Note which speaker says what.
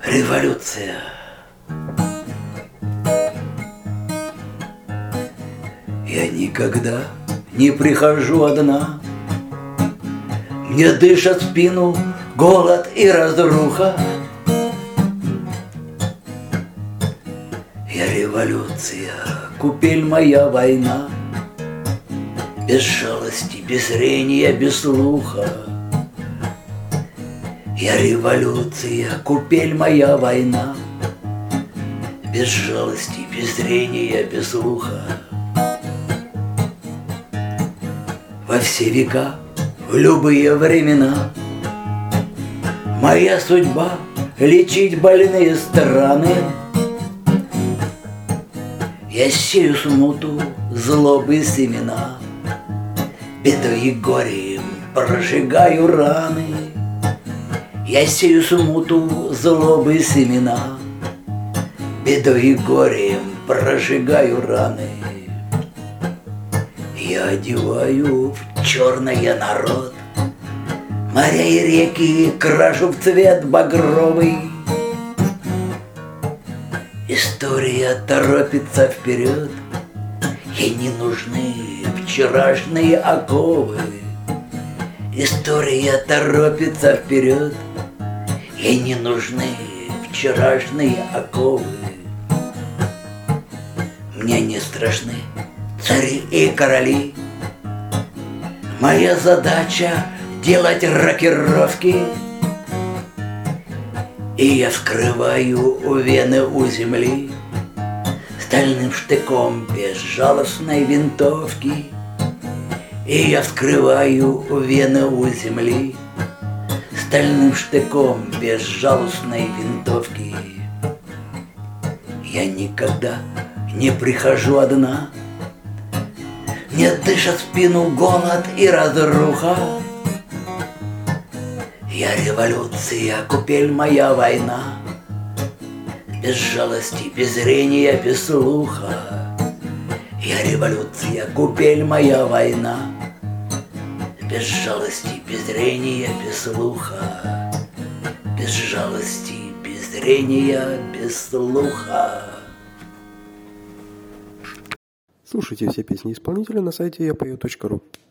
Speaker 1: Революция. Я никогда не прихожу одна, мне дышат в спину голод и разруха. Я революция, купель моя война, без жалости, без зрения, без слуха. Я революция, купель моя война, без жалости, без зрения, без слуха. Во все века, в любые времена, моя судьба — лечить больные страны. Я сею смуту, злобы семена, бедой и горем прожигаю раны. Я сею смуту, злобы семена, бедой и горем прожигаю раны. Я одеваю в черное народ, моря и реки крашу в цвет багровый. История торопится вперед, ей не нужны вчерашние оковы. История торопится вперед, ей не нужны вчерашние оковы. Мне не страшны цари и короли, моя задача — делать рокировки. И я вскрываю вены у земли стальным штыком безжалостной винтовки. И я вскрываю вены у земли стальным штыком безжалостной винтовки. Я никогда не прихожу одна, мне дышат в спину голод и разруха. Я революция, купель моя война, без жалости, без зрения, без слуха. Я революция, купель моя война, без жалости, без зрения, без слуха. Без жалости, без зрения, без слуха.
Speaker 2: Слушайте все песни исполнителя на сайте yapayot.ru.